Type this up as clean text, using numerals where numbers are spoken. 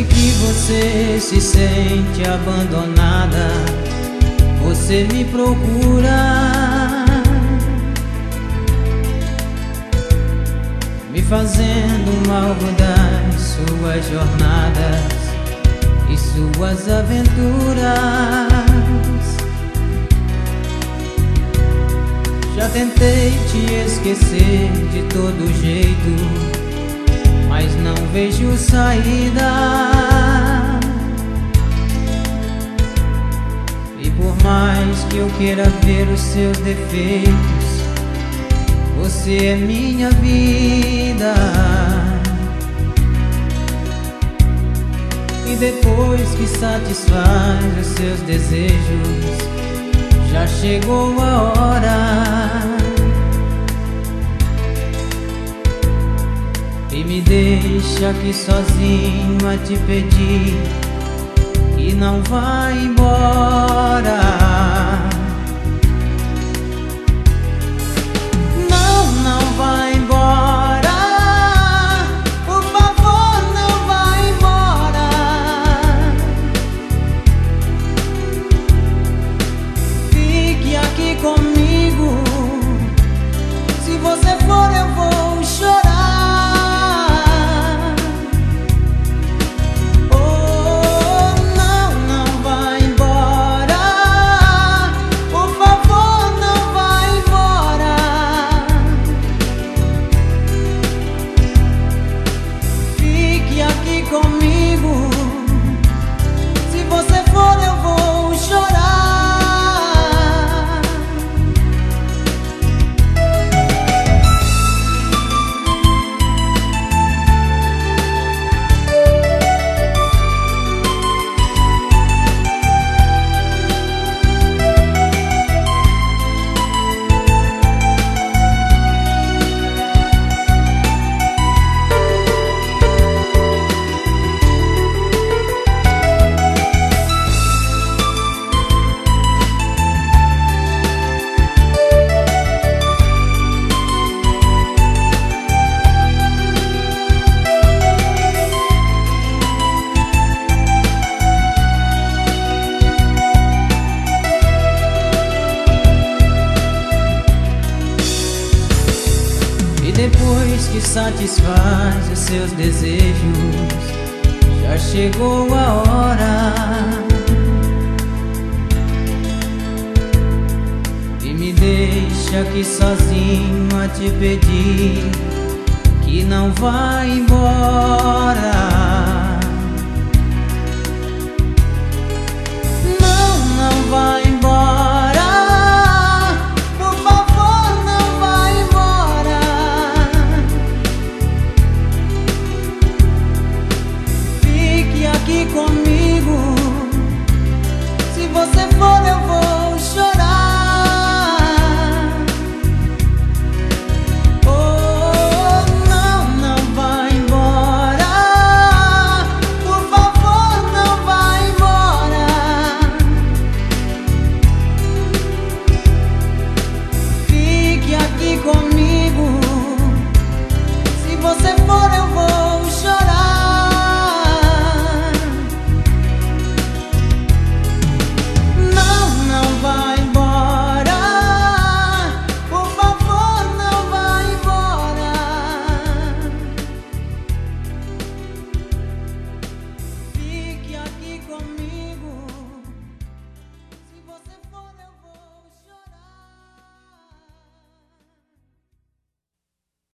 Sempre que você se sente abandonada, você me procura, me fazendo um alvo das suas jornadas e suas aventuras. Já tentei te esquecer de todo jeito, mas não vejo saída. E por mais que eu queira ver os seus defeitos, você é minha vida. E depois que satisfaz os seus desejos, já chegou a hora. E me deixa aqui sozinho a te pedir e não vai embora. Não, não vai embora. Por favor, não vai embora. Fique aqui comigo. Se você for, eu vou chorar. Comigo, se você for eu vou chorar. Depois que satisfaz os seus desejos, já chegou a hora. E me deixa aqui sozinho a te pedir que não vá embora.